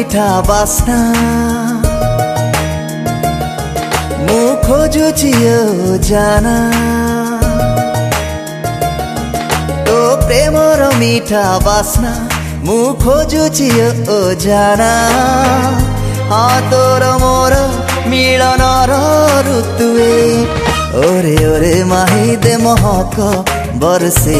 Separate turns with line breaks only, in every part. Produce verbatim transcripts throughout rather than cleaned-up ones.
मिठा बास्ना मु खोजुछि यो जाना तो प्रेमर मिठा बास्ना मु खोजुछि यो जाना हाँ तोर मोर मिलनर ऋतुए ओरे ओरे माही दे महक बरसे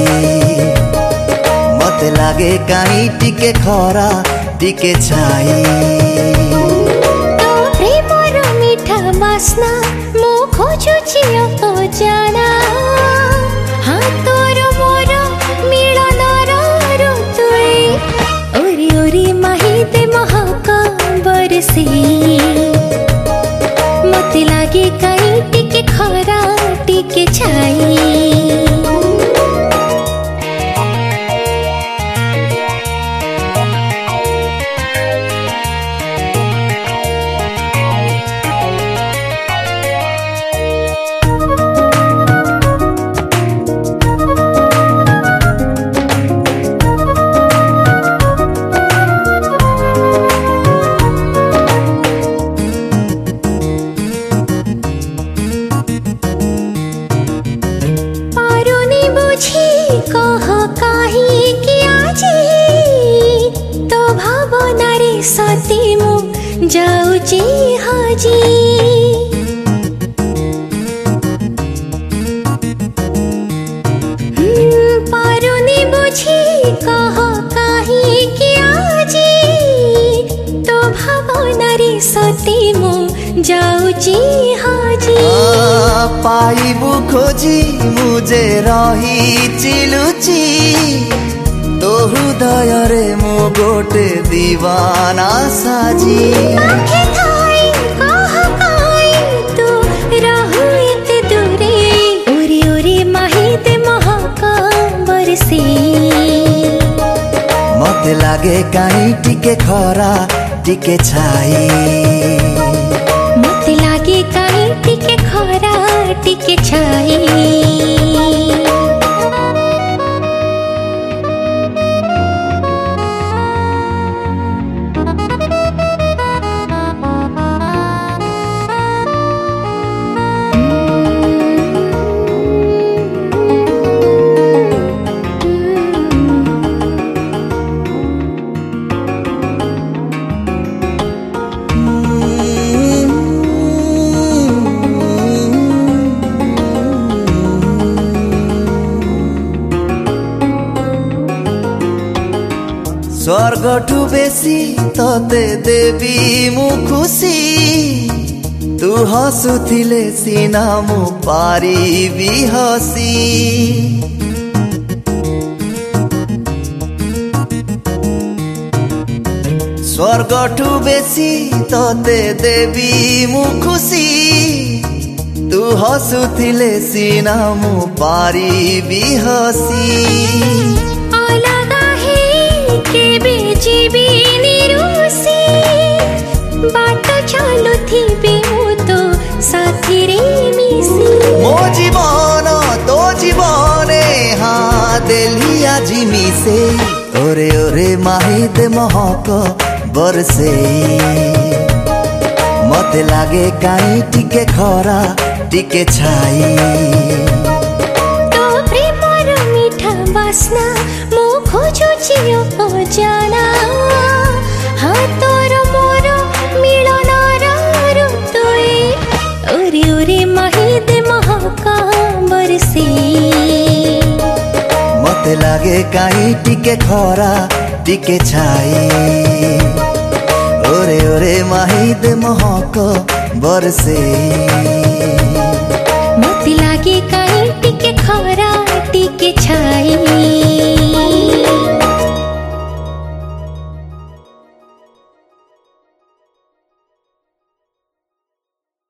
मते लागे काई टिके खरा टिके छाई
तो प्रेमर मिठा बास्ना मु खोजुछि यो जाना हाँ तोर मोर मिलनर ऋतुए ओरे ओरे माही दे महक बरसे मते लागे काई टिके खरा टिके छाई कह काहे किया जी तो भावना रे सती मु जाऊची हाजी पारुनी बुझी कह काहे किया जी तो भावना रे सती मु जाऊची हाजी
पाइबु खोजी मुझे रही चिलुची तो हृदय रे मु गोटे दीवाना साजी
आँखें थाई कह काई तू रहु एते दूरे ओरे ओरे माही दे महक बरसे
मते लागे काई टिके खरा टिके छाई
मते लागे काई टिके खरा टिके छाई
स्वर्गठु बेसी तते देवी मु खुशी तू हसुथिले सीना मु पारिबी हसी स्वर्गठु बेसी तते देवी मु खुशी तू हसुथिले सीना मु पारिबी हसी
केबे जीवी निरुसी बाट चालु थिबे मु तो साथी रे मिसी
मो जीवन तो जीवने हाँ देलिया जिमी से ओरे ओरे माही दे महक बरसे मते लागे काई टिके खरा टिके छाई
तो प्रेमर मिठा बास्ना मु खोजुछि यो जाना हाँ तोर मोर मिलनर ऋतुए ओरे ओरे माही दे महक बरसे
मते लागे काई टिके खरा टिके छाई ओरे ओरे माही दे महक बरसे
मते लागे काई टिके खरा टिके छाई।